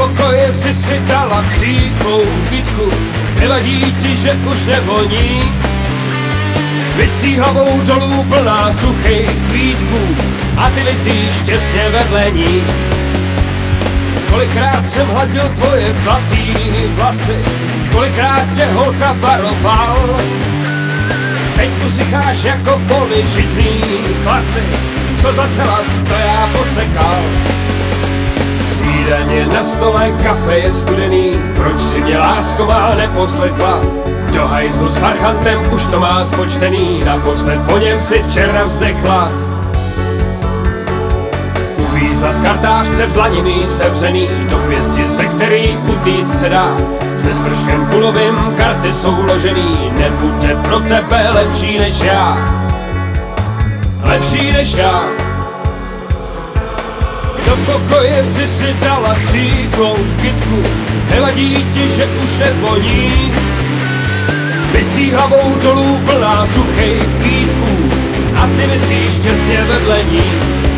pokoje si dala chcípou kytku, nevadí ti, že už nevoní. Visí hlavou dolů plná suchých kvítků a ty visíš těsně vedle ní. Kolikrát jsem hladil tvoje zlatý vlasy, kolikrát tě holka varoval. Teď usycháš jako v poli žitný klasy, co zase las to já posekal. Snídaně na stole, kafe je studený, proč si mě lásko má neposlechla? Do hajzlu s parchantem už to má spočtený, naposled po něm si včera vzdechla. Uvízla z kartářce v dlani mý sevřený, do pěsti, ze který utíct se dá. Se svrškem kulovým karty jsou ložený, nebude pro tebe lepší než já. Lepší než já. Do pokoje si dala chcíplou kytku, nevadí ti, že už nevoní. Visí hlavou dolů plná suchých kvítků a ty visíš těsně vedle ní.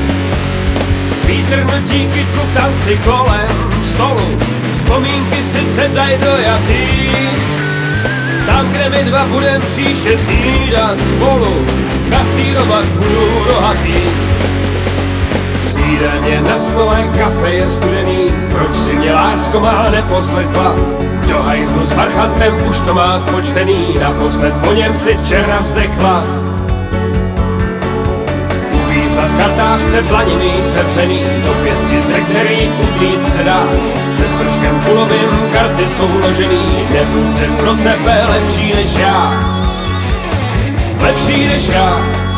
Vítr mltí kytku k tanci kolem stolu, vzpomínky si sedaj dojatý. Tam, kde my dva budem příště snídat spolu, kasírovat budu rohatý. Snídaně na stole, kafe je studený, proč si mě lásko má neposlechla? Do hajzlu s parchantem už to má spočtený, naposled po něm si včera vzdechla. Uvízla z kartářce v dlani mý sevřený, do pěsti, ze který uklíct se dá. Se svrškem kulovým karty jsou ložený, nebude pro tebe lepší než já. Lepší než já.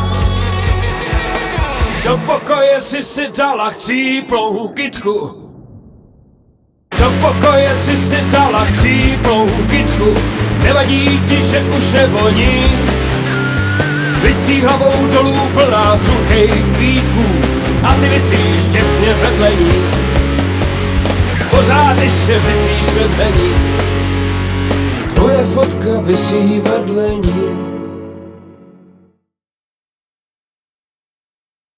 Do pokoje si dala chcíplou kytku, do pokoje si dala chcíplou kytku, nevadí ti, že už nevoní. Visí hlavou dolů plná suchých kvítků a ty visíš těsně vedle ní. Pořád ještě visíš vedle ní, tvoje fotka visí vedle ní.